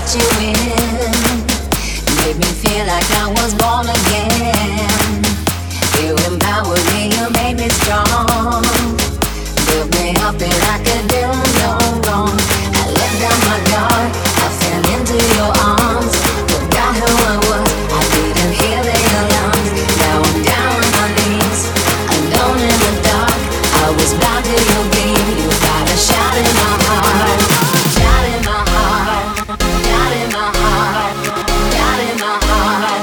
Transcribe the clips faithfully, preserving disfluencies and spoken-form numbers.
let you in. Made me feel like I was born again. You empowered me, you made me strong. Built me up and I could do no wrong. I let down my guard, I fell into your arms. Forgot who I was, I didn't hear the alarms. Now I'm down on my knees, alone in the dark. I was bound to your beam, you got a shot in my heart. Shot in my heart, shot in my heart, shot in my heart.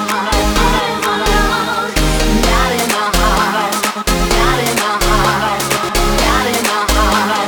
Shot in my heart, shot in my heart, shot in my heart.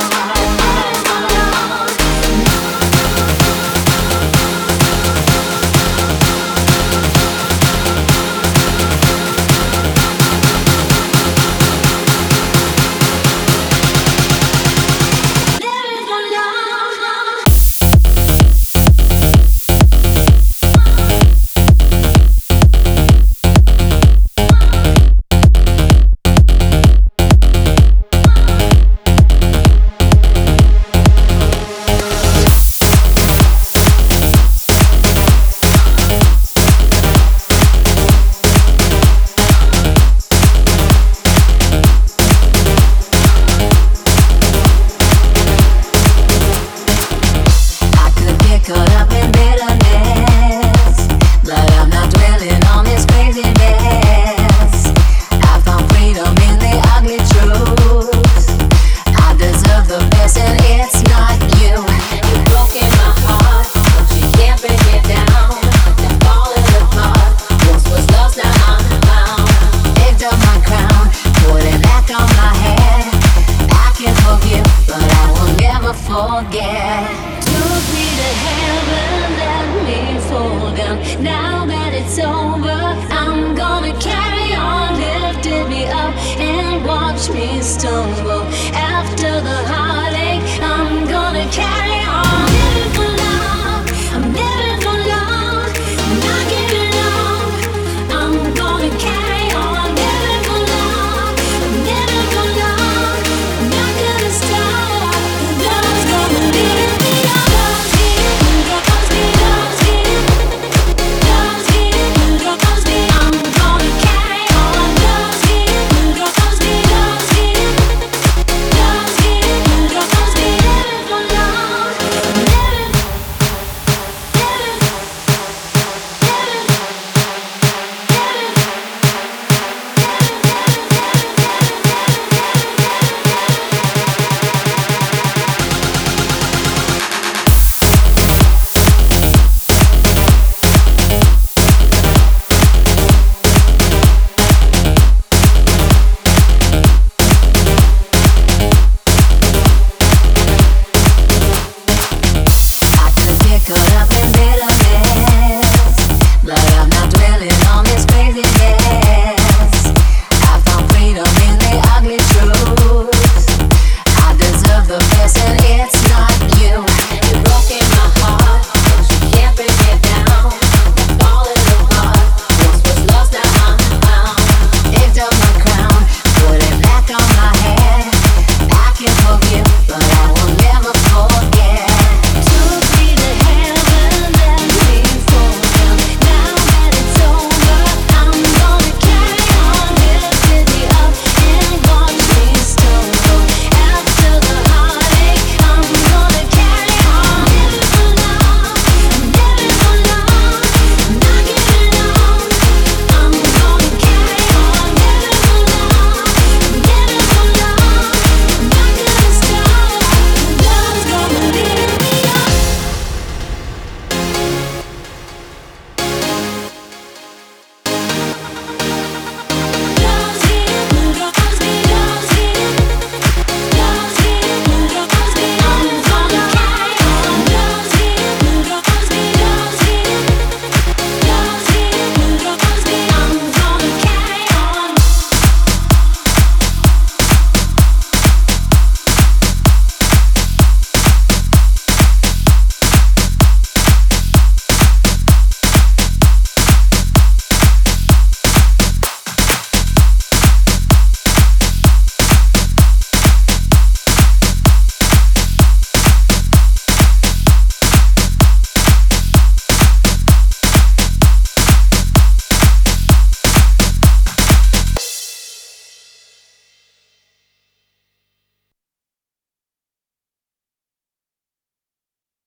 Caught up in bitterness, but I'm not dwelling on this craziness. I found freedom in the ugly truth. I deserve the best and it's not you. You broke in my heart, but you can't break it down. I'm falling apart, once was lost, now I'm found. Picked up my crown, put it back on my head. I can forgive, but I will never forget. Took me to heaven, let me fall down. Now that it's over, I'm gonna carry on. Lifted me up and watch me stumble after the high.